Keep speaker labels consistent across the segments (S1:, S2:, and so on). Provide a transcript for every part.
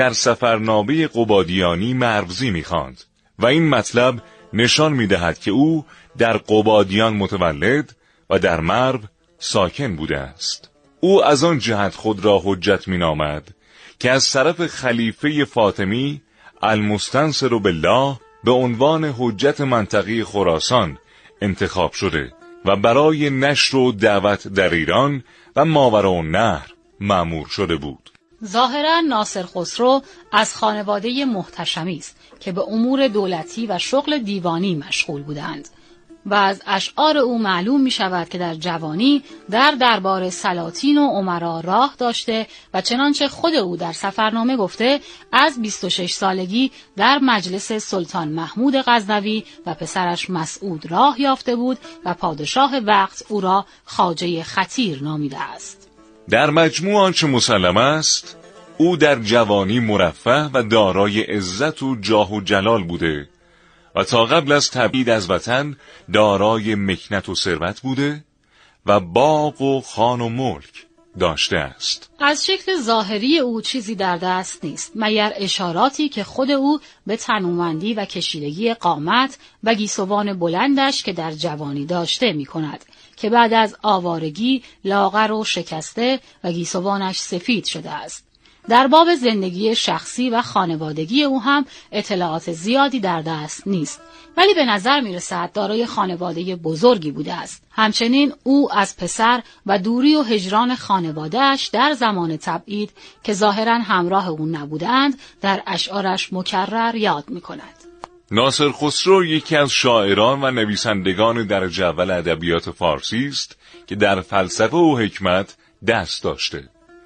S1: در سفرنامه قبادیانی مروزی می‌خواند و این مطلب نشان می‌دهد که او در قبادیان متولد و در مرو ساکن بوده است. او از آن جهت خود را حجت می‌نامد که از طرف خلیفه فاطمی المستنصر بالله به عنوان حجت منطقه خراسان انتخاب شده و برای نشر و دعوت در ایران و ماوراءالنهر مأمور شده بود.
S2: ظاهراً ناصر خسرو از خانواده محتشمی است که به امور دولتی و شغل دیوانی مشغول بودند و از اشعار او معلوم می شود که در جوانی در دربار سلاطین و امرا راه داشته و چنانچه خود او در سفرنامه گفته از 26 سالگی در مجلس سلطان محمود غزنوی و پسرش مسعود راه یافته بود و پادشاه وقت او را خواجه خطیر نامیده است.
S1: در مجموع آنچه مسلم است، او در جوانی مرفه و دارای عزت و جاه و جلال بوده و تا قبل از تبعید از وطن دارای مکنت و ثروت بوده و باغ و خان و ملک داشته است.
S2: از شکل ظاهری او چیزی در دست نیست مگر اشاراتی که خود او به تنومندی و کشیدگی قامت و گیسوان بلندش که در جوانی داشته می کند که بعد از آوارگی لاغر و شکسته و گیسوانش سفید شده است. در باب زندگی شخصی و خانوادگی او هم اطلاعات زیادی در دست نیست، ولی به نظر می رسد دارای خانواده بزرگی بوده است. همچنین او از پسر و دوری و هجران خانوادهش در زمان تبعید که ظاهراً همراه او نبودند در اشعارش مکرر یاد می کند.
S1: ناصر خسرو یکی از شاعران و نویسندگان درجه اول ادبیات فارسی است که در فلسفه و حکمت دست داشته.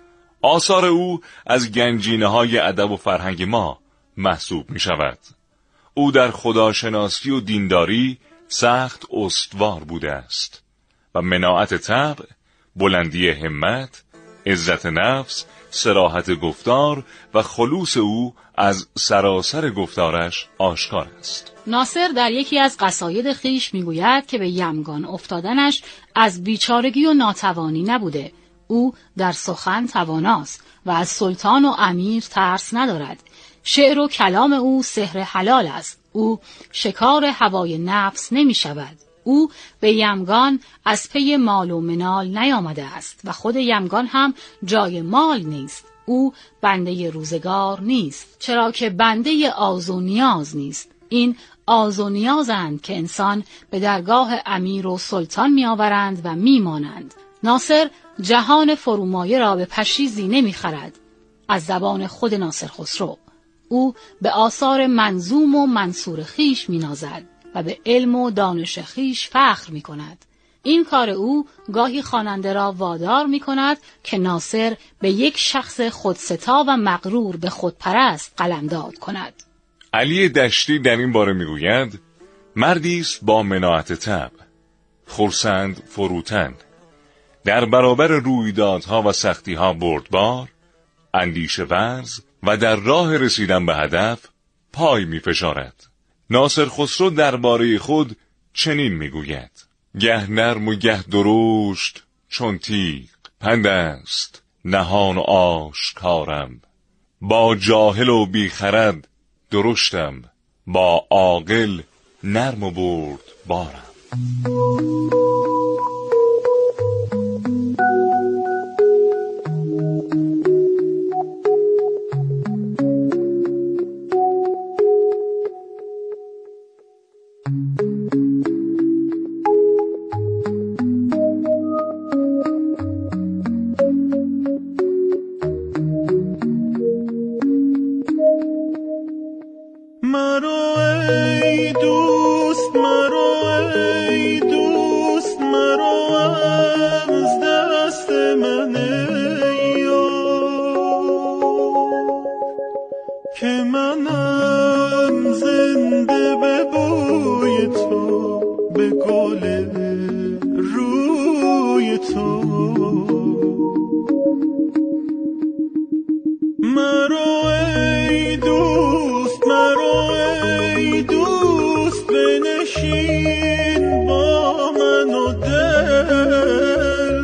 S1: آثار او از گنجینه‌های ادب و فرهنگ ما محسوب می شود. او در خداشناسی و دینداری سخت استوار بوده است و مناعت طبع، بلندی همت، عزت نفس، صراحت گفتار و خلوص او از سراسر گفتارش آشکار است.
S2: ناصر در یکی از قصاید خویش میگوید که به یمگان افتادنش از بیچارگی و ناتوانی نبوده. او در سخن تواناست و از سلطان و امیر ترس ندارد. شعر و کلام او سحر حلال است. او شکار هوای نفس نمی شود. او به یمگان از پی مال و منال نیامده است و خود یمگان هم جای مال نیست. او بنده روزگار نیست، چرا که بنده آز و نیاز نیست. این آز و نیازند که انسان به درگاه امیر و سلطان می آورند و می مانند. ناصر جهان فرومایه را به پشیزی نمی خرد. از زبان خود ناصر خسرو او به آثار منظوم و منصور خیش می نازد و به علم و دانش خیش فخر می کند. این کار او گاهی خواننده را وادار می کند که ناصر به یک شخص خودستا و مغرور به خودپرست قلمداد کند.
S1: علی دشتی در این باره می گوید مردی است با مناعت طبع، خرسند فروتن، در برابر رویدادها و سختیها بردبار، اندیشه ورز و در راه رسیدن به هدف پای می فشارد. ناصر خسرو درباره خود چنین می گوید گه نرم و گه درشت چون تیغ، پند است نهان و آشکارم، با جاهل و بیخرد درشتم، با عاقل نرم و بردبارم.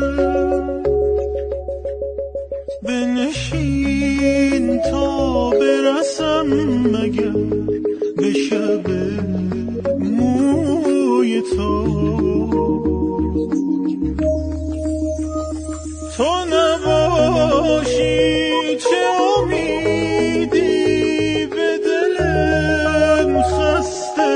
S3: بنشین تا مگر به شب موی تو نباشی چه امیدی به دل خسته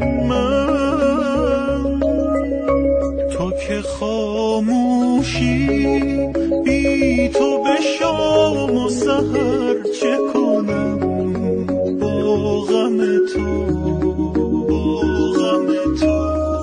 S3: من، تو که خاموشی بی تو به شام و سحر چه کنم با غم تو، با غم تو.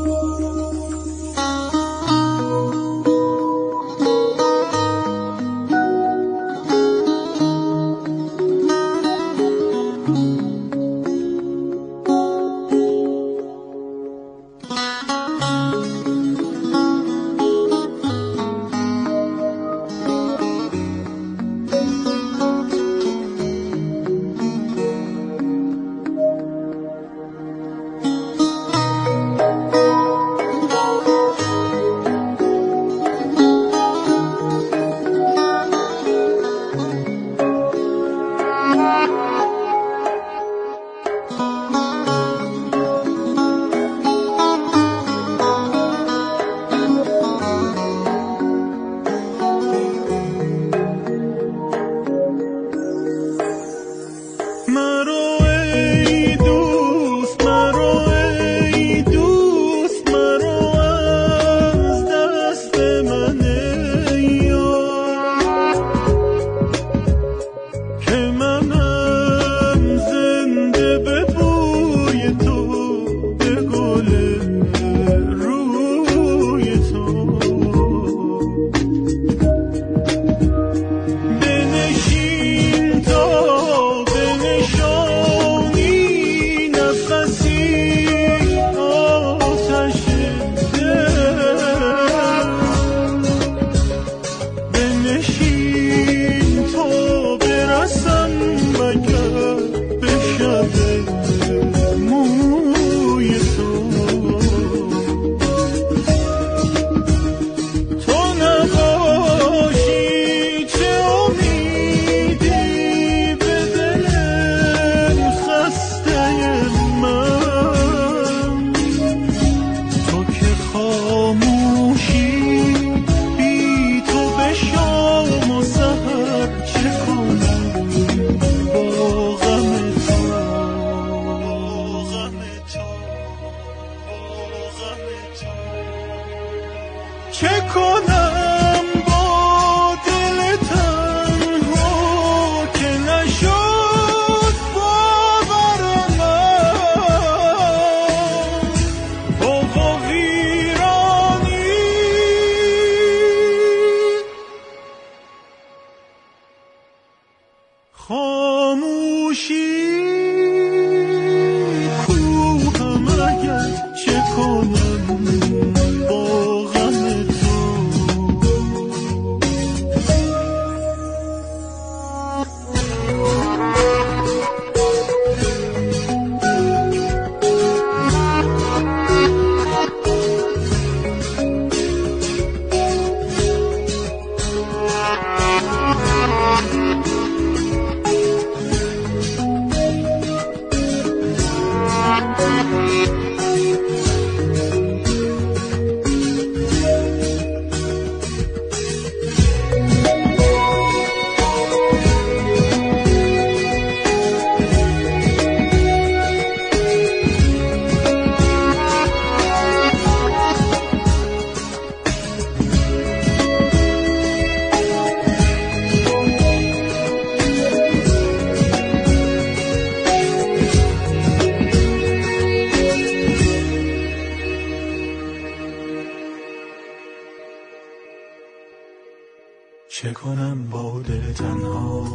S3: چه کنم با دل تنها،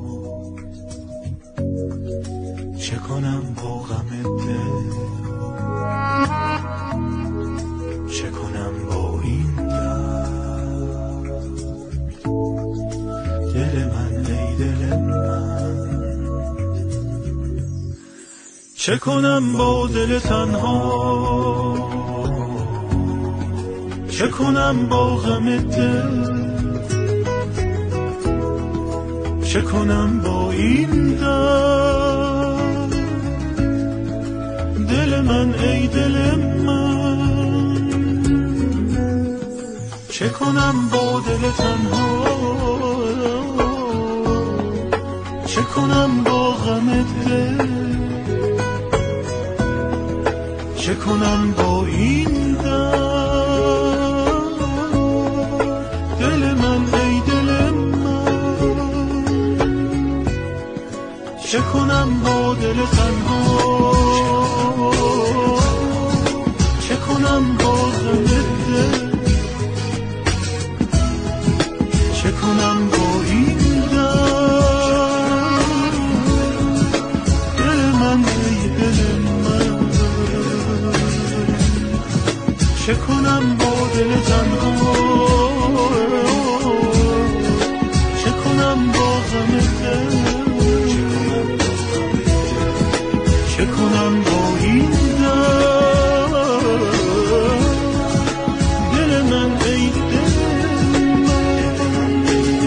S3: چه کنم با غم دل، چه کنم با این درد، دل من ای دل من. چه کنم با دل تنها، چه کنم با غم دل، چه کنم با این درد، کنم با دل تنها، چه کنم با غم دل، چه کنم با این درد. دل من ای دل من، چه کنم با دل تنها، چه کنم با غم دل، چه کنم با این درد. دل من ای دل من، چه کنم با دل تنها، چه کنم با غم دل، چه کنم با این درد. دل من ای دل من،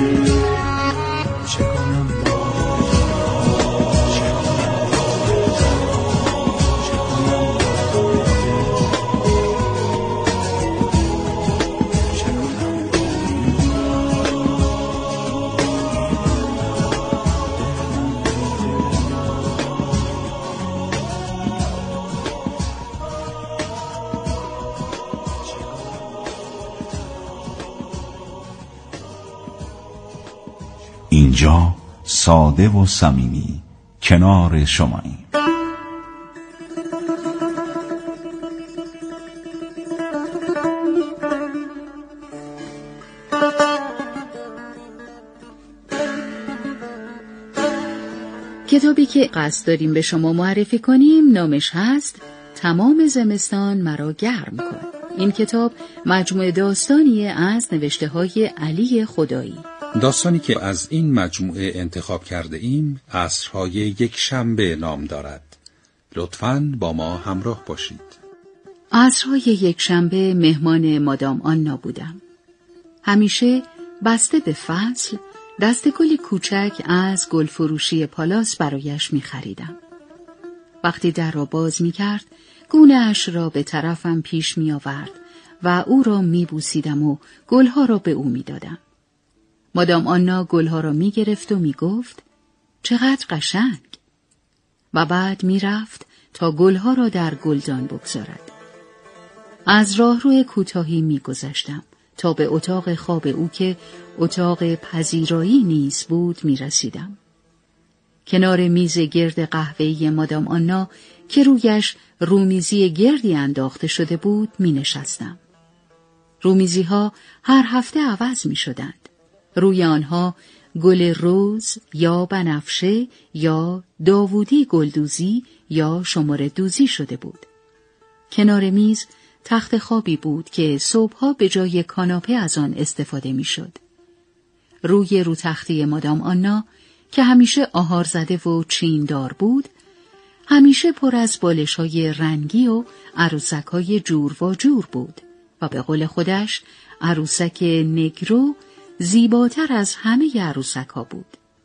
S3: چه کنم
S4: اینجا ساده و صمیمی کنار شماییم.
S2: کتابی که قصد داریم به شما معرفی کنیم نامش هست تمام زمستان مرا گرم کن. این کتاب مجموعه داستانیه از نوشته‌های علی خدایی.
S5: داستانی که از این مجموعه انتخاب کرده ایم عصرهای یک شنبه نام دارد. لطفاً با ما همراه باشید.
S2: عصرهای یک شنبه مهمان مادام آنا بودم. همیشه بسته به فصل دستگلی کوچک از گلفروشی پالاس برایش می خریدم. وقتی در را باز می کرد گونه اش را به طرفم پیش می آورد و او را می بوسیدم و گلها را به او می دادم. مادام آنا گلها را می گرفت و می گفت چقدر قشنگ، و بعد می رفت تا گلها را در گلدان بگذارد. از راهرو کوتاهی می گذشتم تا به اتاق خواب او که اتاق پذیرایی نیز بود می رسیدم. کنار میز گرد قهوه‌ای مادام آنا که رویش رومیزی گردی انداخته شده بود می نشستم. رومیزی ها هر هفته عوض می شدند. روی آنها گل رز یا بنفشه یا داوودی گلدوزی یا شماره دوزی شده بود. کنار میز تخت خوابی بود که صبحها به جای کاناپه از آن استفاده می شد. رو تختی مادام آنا که همیشه آهار زده و چیندار بود، همیشه پر از بالش‌های رنگی و عروسک‌های جور و جور بود و به قول خودش عروسک نگرو زیباتر از همه عروسک‌ها بود.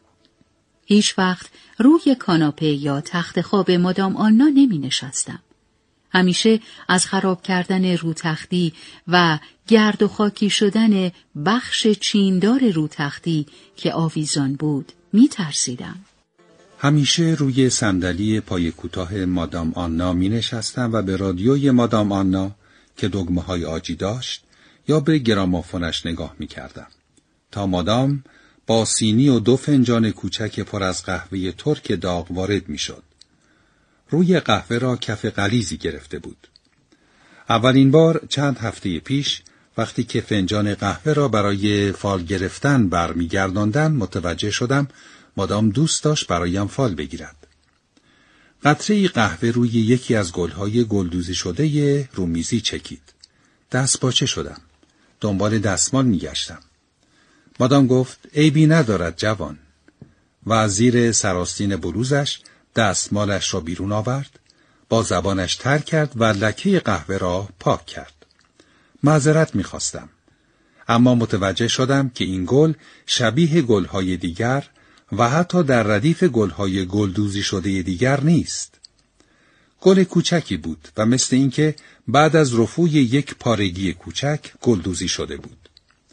S2: هیچ وقت روی کاناپه یا تخت خواب مادام آنا نمی نشستم. همیشه از خراب کردن روتختی و گرد و خاکی شدن بخش چیندار روتختی که آویزان بود می ترسیدم.
S5: همیشه روی صندلی پای کوتاه مادام آنا می نشستم و به رادیوی مادام آنا که دگمه‌های عاجی داشت یا به گرامافونش نگاه می کردم تا مادام با سینی و 2 فنجان کوچک پر از قهوه ترک داغ وارد می شد. روی قهوه را کف غلیظی گرفته بود. اولین بار چند هفته پیش وقتی که فنجان قهوه را برای فال گرفتن برمیگرداندم متوجه شدم مادام دوست داشت برایم فال بگیرد. قطره‌ای قهوه روی یکی از گل‌های گلدوزی شده رومیزی چکید. دستپاچه شدم. دنبال دستمال می‌گشتم. مادام گفت عیبی ندارد جوان و از زیر سراستین بلوزش دستمالش را بیرون آورد، با زبانش تر کرد و لکه قهوه را پاک کرد. معذرت می‌خواستم، اما متوجه شدم که این گل شبیه گل‌های دیگر و حتی در ردیف گل‌های گلدوزی شده دیگر نیست. گل کوچکی بود و مثل اینکه بعد از رفوی یک پارگی کوچک گلدوزی شده بود.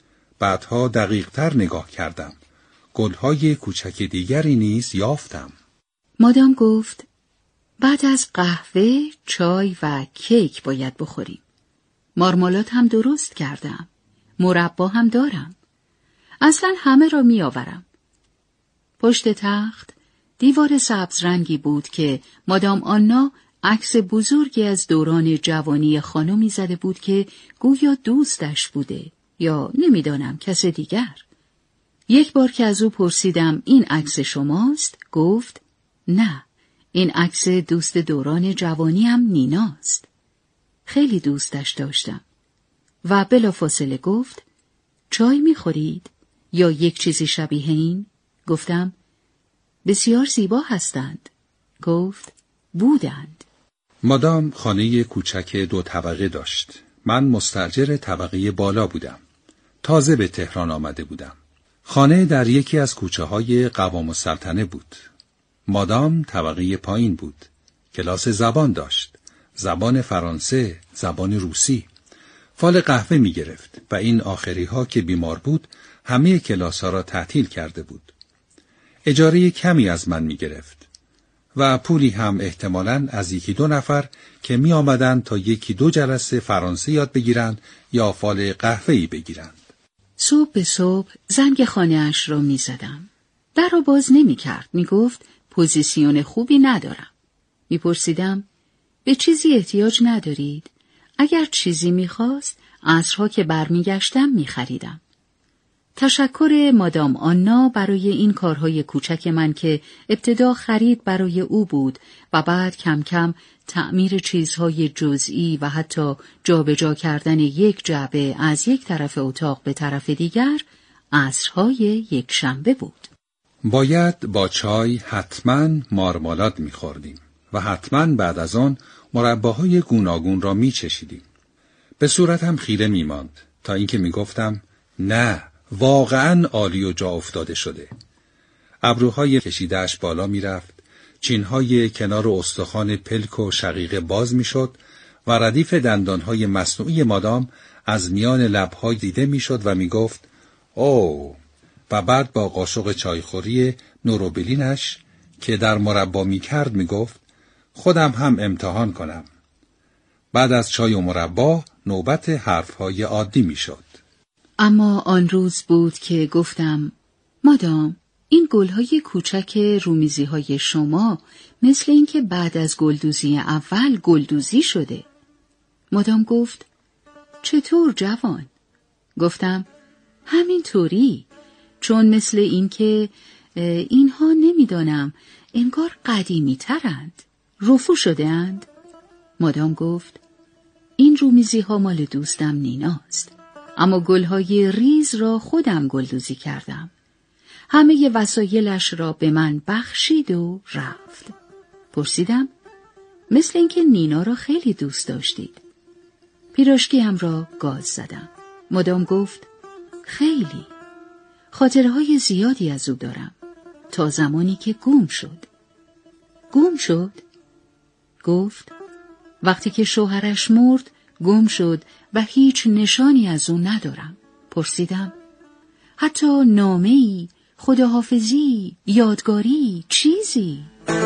S5: بعدها دقیق‌تر نگاه کردم. گل‌های کوچک دیگری نیز یافتم.
S6: مادام گفت بعد از قهوه، چای و کیک باید بخوریم. مارمالاد هم درست کردم. مربا هم دارم. اصلا همه را می آورم. پشت تخت دیوار سبز رنگی بود که مادام آنا عکس بزرگی از دوران جوانی خانمی زده بود که گویا دوستش بوده یا نمیدانم کس دیگر. یک بار که از او پرسیدم این عکس شماست؟ گفت نه، این عکس دوست دوران جوانی هم نیناست. خیلی دوستش داشتم. و بلافاصله گفت چای میخورید؟ یا یک چیزی شبیه این؟ گفتم بسیار زیبا هستند. گفت بودند.
S5: مادام خانه کوچک 2 طبقه داشت. من مستاجر طبقه بالا بودم. تازه به تهران آمده بودم. خانه در یکی از کوچه‌های قوام السلطنه بود. مادام طبقه پایین بود. کلاس زبان داشت. زبان فرانسه، زبان روسی. فال قهوه می گرفت و این آخری‌ها که بیمار بود همه کلاس‌ها را تعطیل کرده بود. اجاره کمی از من می گرفت و پولی هم احتمالاً از 1-2 نفر که می آمدن تا 1-2 جلسه فرانسه یاد بگیرند یا فال قهوه‌ای بگیرند.
S6: صبح به صبح زنگ خانه‌اش را می زدم. در را باز نمی کرد. می گفت پوزیسیون خوبی ندارم. می پرسیدم به چیزی احتیاج ندارید؟ اگر چیزی می خواست عصرها که برمی گشتم می خریدم. تشکر مادام آنا برای این کارهای کوچک من که ابتدا خرید برای او بود و بعد کم کم تعمیر چیزهای جزئی و حتی جابجا کردن یک جعبه از یک طرف اتاق به طرف دیگر عصرهای یک شنبه بود.
S5: باید با چای حتما مارمالاد می‌خوردیم و حتما بعد از آن مرباهای گوناگون را می‌چشیدیم. به صورتم خیره می‌ماند تا اینکه می‌گفتم نه، واقعاً عالی و جا افتاده شده. ابروهای کشیده‌اش بالا می‌رفت، چین‌های کنار استخوان پلک و شقیقه باز می‌شد و ردیف دندان‌های مصنوعی مادام از میان لب‌ها دیده می‌شد و می‌گفت اوه. و بعد با قاشق چایخوری نوروبلینش که در مربا می‌کرد می‌گفت خودم هم امتحان کنم. بعد از چای و مربا نوبت حرف‌های عادی می‌شد.
S6: اما آن روز بود که گفتم مادام، این گل‌های کوچک رومیزی‌های شما مثل این که بعد از گلدوزی اول گلدوزی شده. مادام گفت چطور جوان؟ گفتم همین طوری، چون مثل این که اینها نمیدانم انگار قدیمی ترند، رفو شده اند. مادام گفت این رومیزی‌ها مال دوستم نیناست، اما گل‌های ریز را خودم گلدوزی کردم. همه وسایلش را به من بخشید و رفت. پرسیدم مثل اینکه نینا را خیلی دوست داشتید. پیراشکیم را گاز زدم. مادام گفت خیلی. خاطرهای زیادی از او دارم تا زمانی که گم شد. گم شد؟ گفت وقتی که شوهرش مرد گم شد و هیچ نشانی از او ندارم. پرسیدم حتی نامه‌ای، خداحافظی، یادگاری، چیزی؟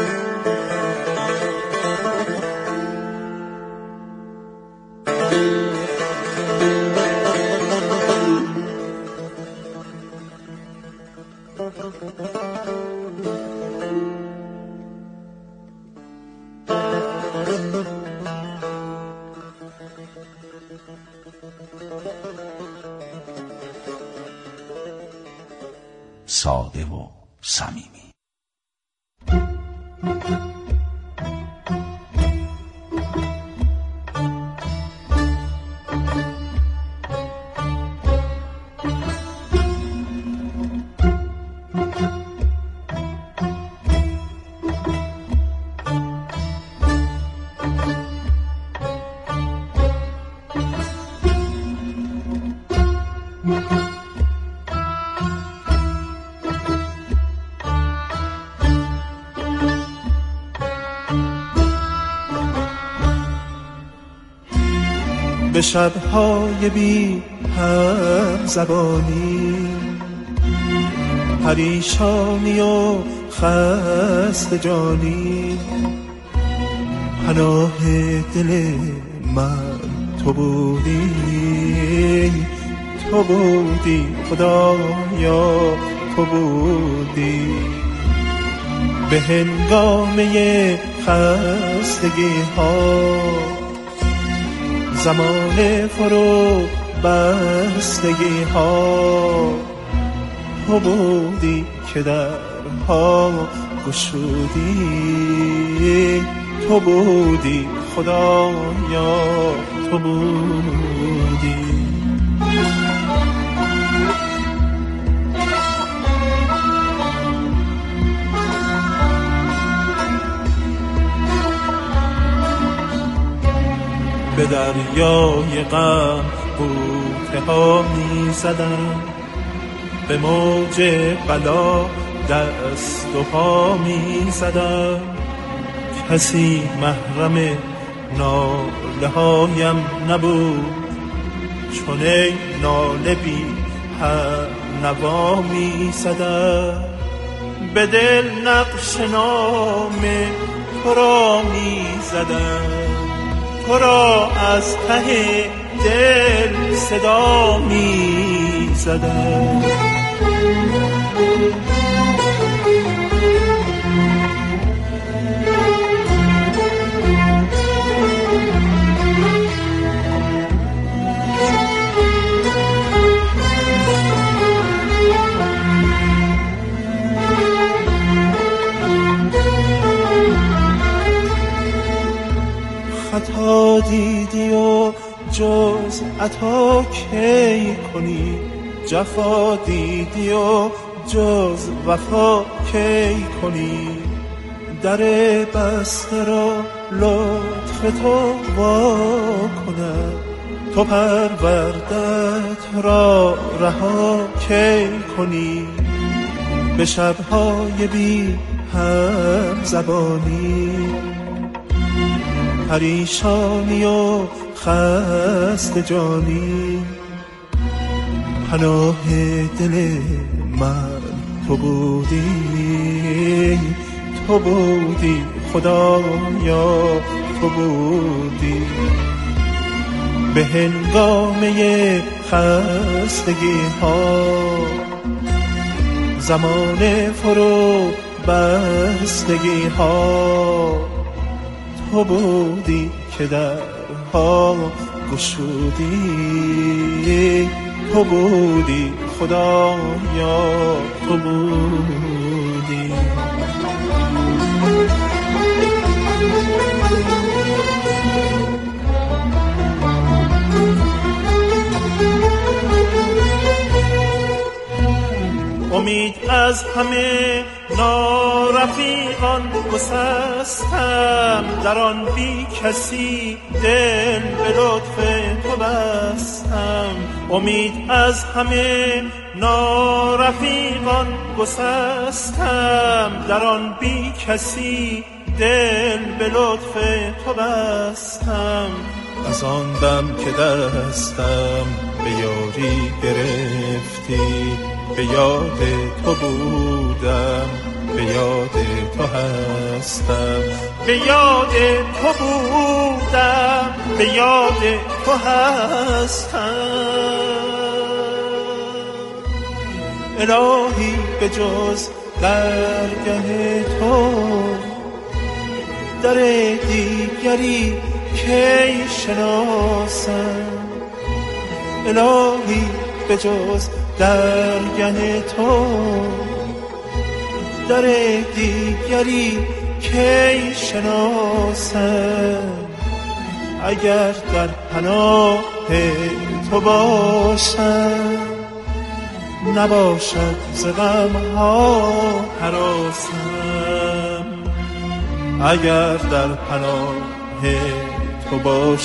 S4: ساده و صمیمی.
S7: به شبهای بی هم زبانی، پریشانی و خسته جانی. پناه دل من تو بودی، تو بودی خدایا، تو بودی. به هنگامه خستگی ها، زمان فرو بستگی ها، تو بودی که درها گشودی، تو بودی خدایا، تو بودی. به دریای غم غوطه ها می زدم، به موج بلا دست و پا می زدم. کسی محرم ناله هایم نبود، چون ای ناله بی هم نوا می زدم. به دل نقش نام تو را می زدم، تو را از ته دل صدا می زدم. خطا دیدی و جز عطا کی کنی، جفا دیدی و جز وفا کی کنی. در بسته را لطف تو وا کند، تو پروردت را رها کی کنی. به شبهای بی هم زبانی، پریشانی و خسته جانی. پناه دل من تو بودی، تو بودی خدایا، تو بودی. به هنگامه خستگی ها، زمان فرو بستگی ها، تو بودی که درها گشودی، تو بودی خدایا، تو بودی. امید از همه نارفیقان گسستم، در آن بی کسی دل به لطف تو بستم. امید از همه نارفیقان گسستم، در آن بی کسی دل به لطف تو بستم. از آن دم که دستم به یاری گرفتی، به یاد تو بودم، به یاد تو هستم. به یاد تو بودم، به یاد تو هستم. الهی به جز درگه تو، در دیگری کی شناسم. الهی به جز درگه تو، در دیگری کی شناسم. اگر در پناه تو باشم، نباشد ز غم ها هراسم. اگر در پناه تو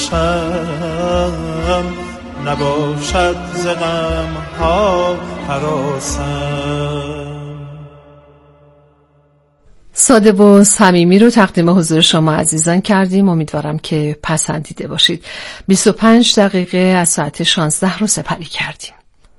S7: باشم، نباشد ز غم ها هراسم.
S8: ساده و صمیمی رو تقدیم حضور شما عزیزان کردیم. امیدوارم که پسندیده باشید. 25 دقیقه از ساعت 16 رو سپری کردیم.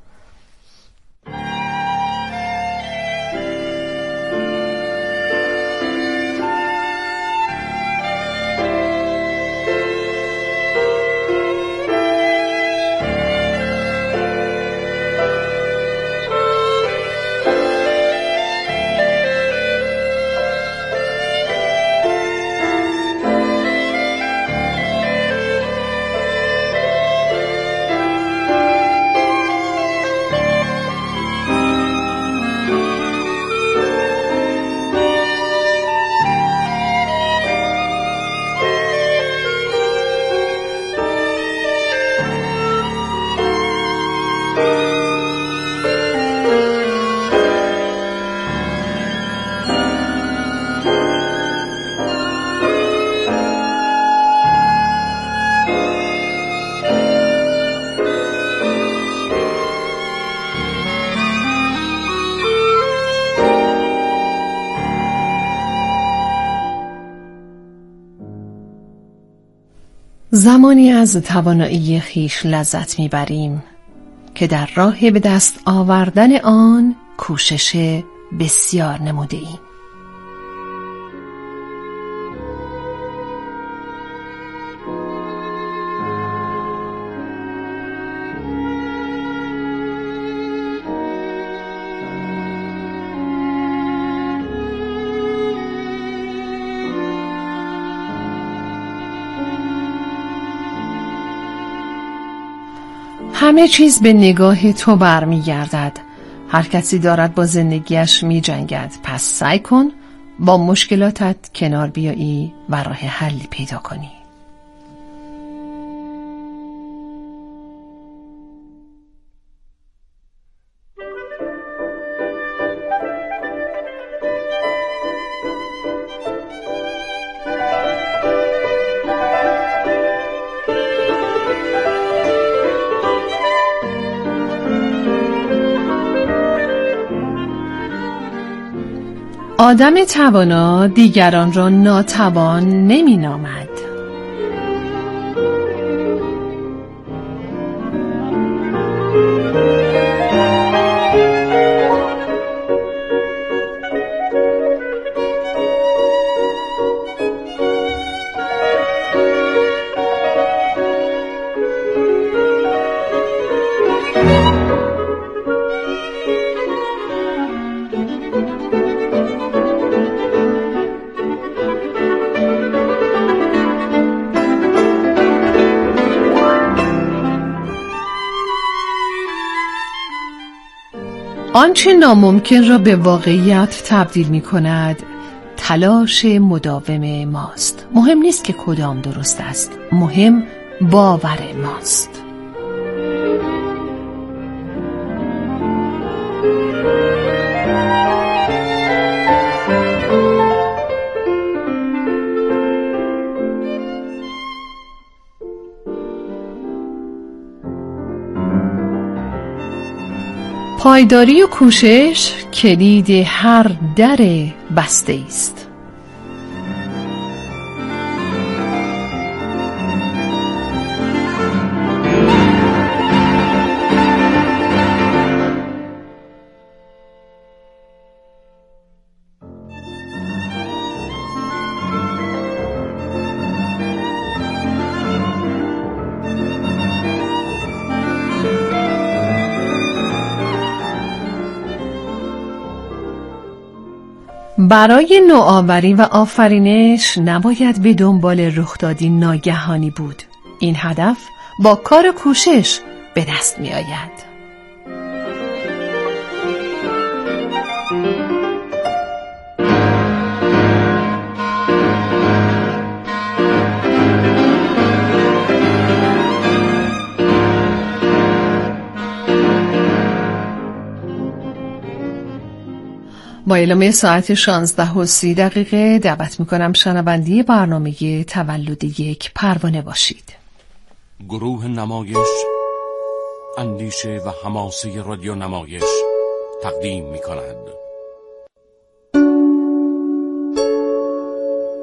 S8: زمانی از توانایی خویش لذت میبریم که در راه به دست آوردن آن کوشش بسیار نموده ایم. همه چیز به نگاه تو برمیگردد. هر کسی دارد با زندگیش می جنگد. پس سعی کن با مشکلاتت کنار بیایی و راه حلی پیدا کنی. آدم توانا دیگران را ناتوان نمی نامد. آنچه ناممکن را به واقعیت تبدیل می کند تلاش مداوم ماست. مهم نیست که کدام درست است، مهم باور ماست. پایداری و کوشش کلید هر در بسته است. برای نوآوری و آفرینش نباید به دنبال رخدادی ناگهانی بود. این هدف با کار کوشش به دست می آید. با اعلام ساعت 16:30 دعوت میکنم شنونده برنامه تولد یک پروانه باشید.
S9: گروه نمایش اندیشه و حماسه رادیو نمایش تقدیم میکند